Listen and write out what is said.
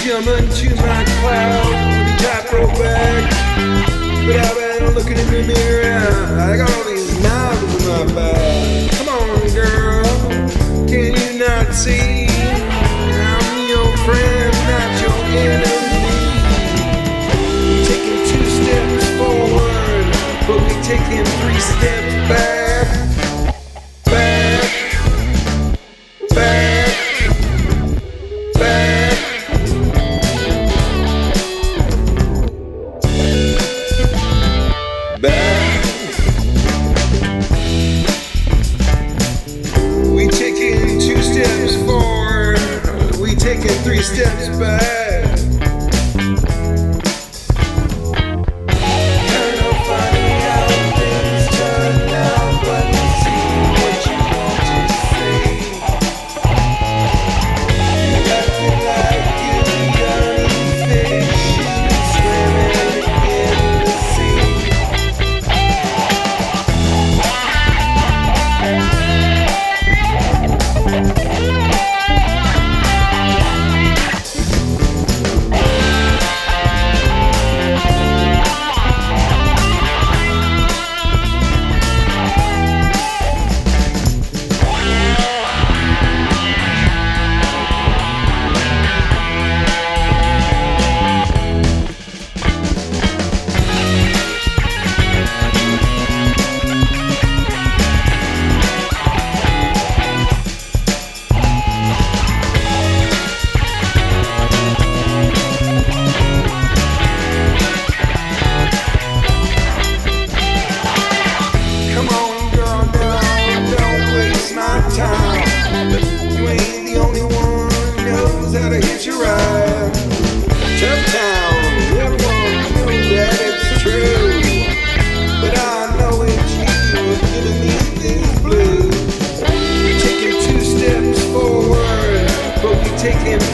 Jumping to my cloud with a top rope back. But I've been looking in the mirror, I got all these knobs in my back. Come on, girl, can you not see? I'm your friend, not your enemy. Taking 2 steps forward, but we taking 3 steps back. Back, back, back. Back. We taking 2 steps forward, we taking 3 steps back. Kinda funny how things turn out, but you see what you want to say. You acting like you got anything, swimming in the sea. Come on, girl, now, don't waste my time. You ain't the only one who knows how to hitch a ride. Tough town, everyone knows that it's true. But I know it's you giving me these blues. We're taking 2 steps forward, but we taking